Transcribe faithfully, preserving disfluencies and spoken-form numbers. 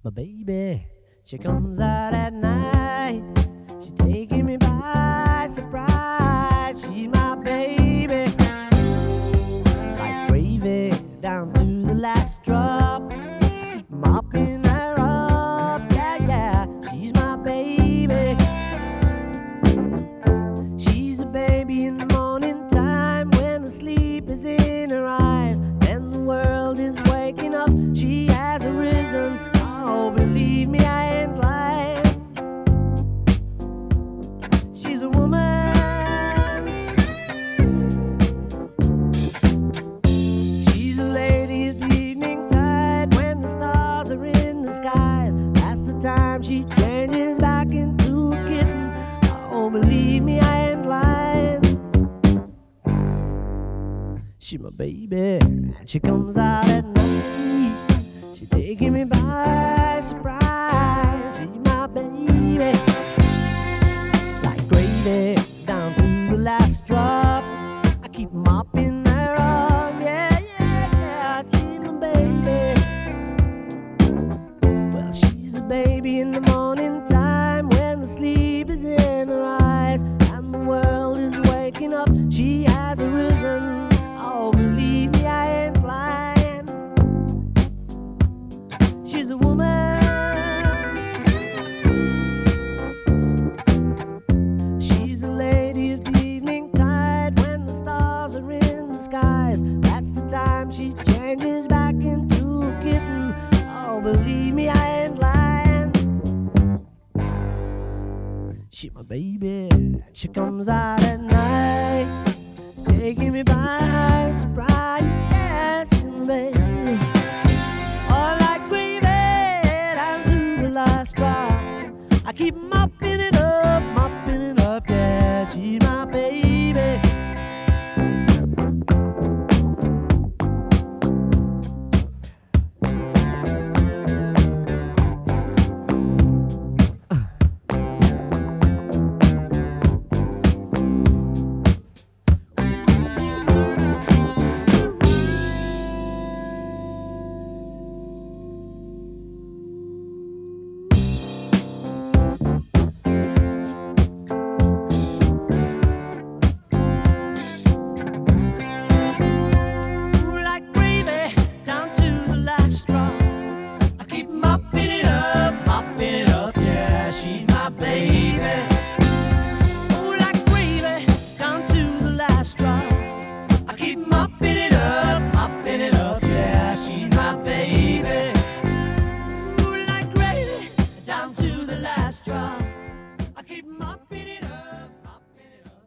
My baby, she comes out at night. She taking me by surprise. She's my baby, like gravy down to the last drop. I keep mopping her up, yeah, yeah. She's my baby. She's a baby in the morning time when the sleep is in her eyes. Then the world is waking up. She has arisen. Oh, believe me, I ain't lying. She's a woman. She's a lady of the evening tide when the stars are in the skies. That's the time she changes back into a kitten. Oh, believe me, I ain't lying. She's my baby, and she comes out at night. She's taking me by surprise. She's my baby, like gravy down to the last drop. I keep mopping her up, yeah, yeah, yeah. She's my baby. Well, she's a baby in the morning time when the sleep is in her eyes and the world is waking up. She has arisen. Oh, believe me, I ain't lying. She's a woman. She's the lady of the evening tide when the stars are in the skies. That's the time she changes back into a kitten. Oh, believe me, I ain't lying. She's my baby. She comes out at night, taking me by surprise. Yes, she's my baby. Oh, like gravy down to the last drop. I keep mopping it up, mopping it up, yeah. She's my baby. She's my baby. Oh, like gravy down to the last drop. I keep mopping it up, mopping it up, yeah. She's my baby. Oh, like gravy down to the last drop.